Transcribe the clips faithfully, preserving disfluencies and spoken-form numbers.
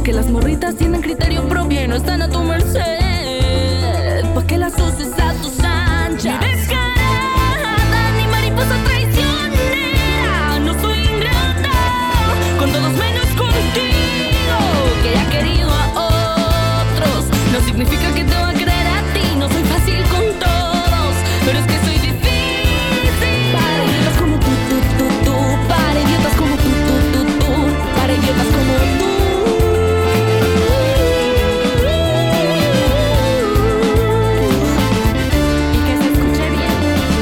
que las morritas tienen criterio propio y no están a tu merced, pa' que las uses a tus anchas. Ni descarada, ni mariposa traicionera. No soy ingrata, con todos menos contigo, que ya he querido a otros. No significa que te voy a querer a ti. No soy fácil con todos, pero es que soy difícil para idiotas como tú, tú, tú, tú. Para idiotas como tú, tú, tú, tú. Para idiotas como tú. Y que se escuche bien.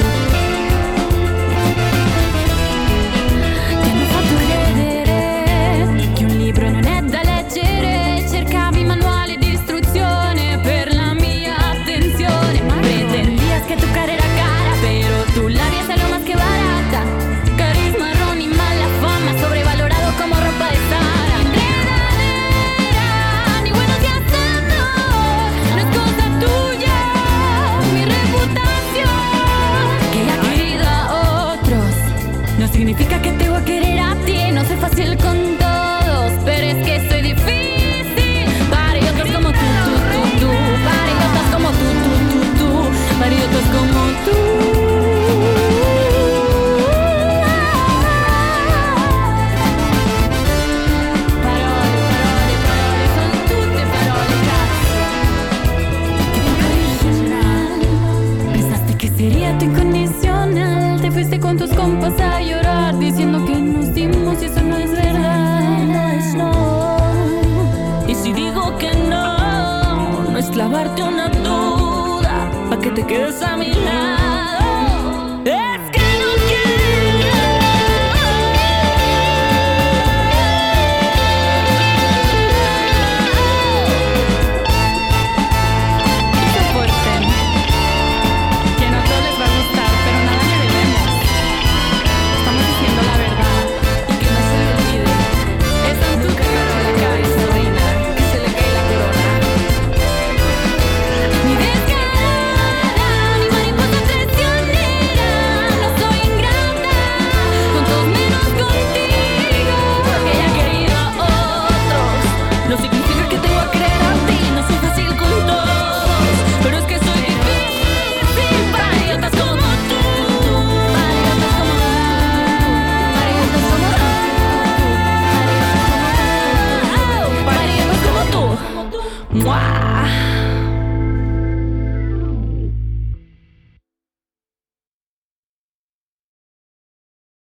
Ti hanno fatto credere che un libro non è da leggere. Cercavi manuali di istruzione per la mia attenzione. Pretendías que tu cara era cara, pero tu labia salió más que barata. Carisma, ron y mala fama, sobrevalorado como ropa de Zara. Enredadera, ni buenos días de amor. No es cosa tuya, mi reputación, que ya he querido a otros. No significa que te voy a querer a ti. No soy fácil con todos, pero es que soy difícil para idiotas como tú, tú, tú, tú. Para idiotas como tú, tú, tú, tú. Para idiotas como tú. Parole, parole, parole, son tutte parole, cazzo. Che incondicional. Pensaste que sería tu incondicional. Te fuiste con tus compas a llorar, diciendo que nos dimos y eso no es verdad. No es no. Y si digo que no, no es clavarte una duda, pa' que te quedes a mi lado.